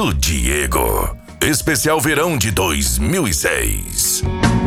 do Diego. Especial verão de 2006.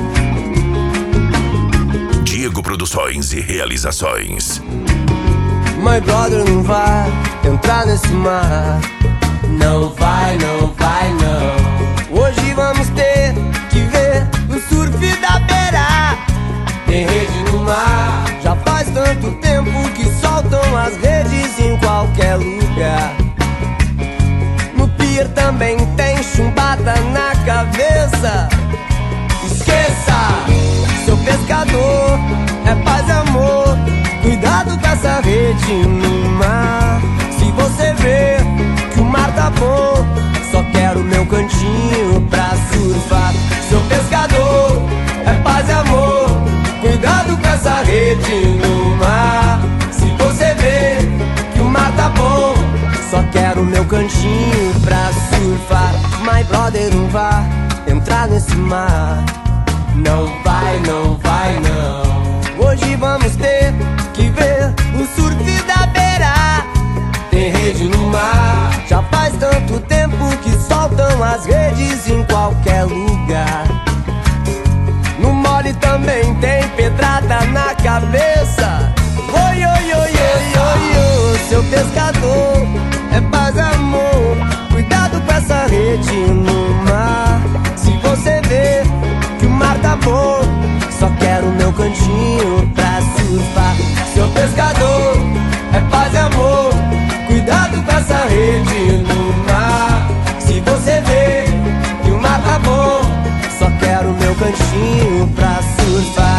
Diego Produções e Realizações. My brother não vai entrar nesse mar. Não vai, não vai, não. Hoje vamos ter que ver o surf da beira. Tem rede no mar. Já faz tanto tempo que soltam as redes em qualquer lugar. No pier também tem chumbada na cabeça. Esqueça, seu pescador, é paz e amor. Cuidado com essa rede no mar. Se você vê que o mar tá bom, só quero meu cantinho pra surfar. Seu pescador, é paz e amor. Cuidado com essa rede no mar. Se você vê que o mar tá bom, só quero meu cantinho pra surfar. My brother não vai entrar nesse mar. Não vai, não vai, não. Hoje vamos ter que ver o surf da beira. Tem rede no mar. Já faz tanto tempo que soltam as redes em qualquer lugar. No mole também tem pedrada na cabeça. Oi, oi, oi, oi, oi, oi. Seu pescador, é paz e amor. Cuidado com essa rede no mar. Se você vê que o mar tá bom, só quero meu cantinho pra surfar. Seu pescador, é paz e amor. Cuidado com essa rede no mar. Se você vê que o mar tá bom, só quero meu cantinho pra surfar.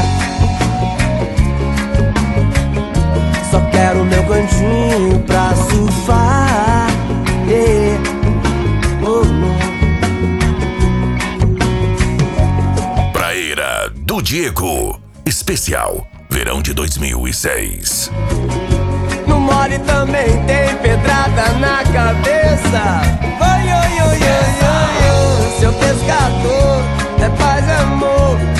Só quero meu cantinho pra surfar. Yeah. Oh, oh. Praeira do Diego. Especial verão de 2006. No mole também tem pedrada na cabeça. Oi, oi, oi, oi, oi, oi. Seu pescador, é paz e amor.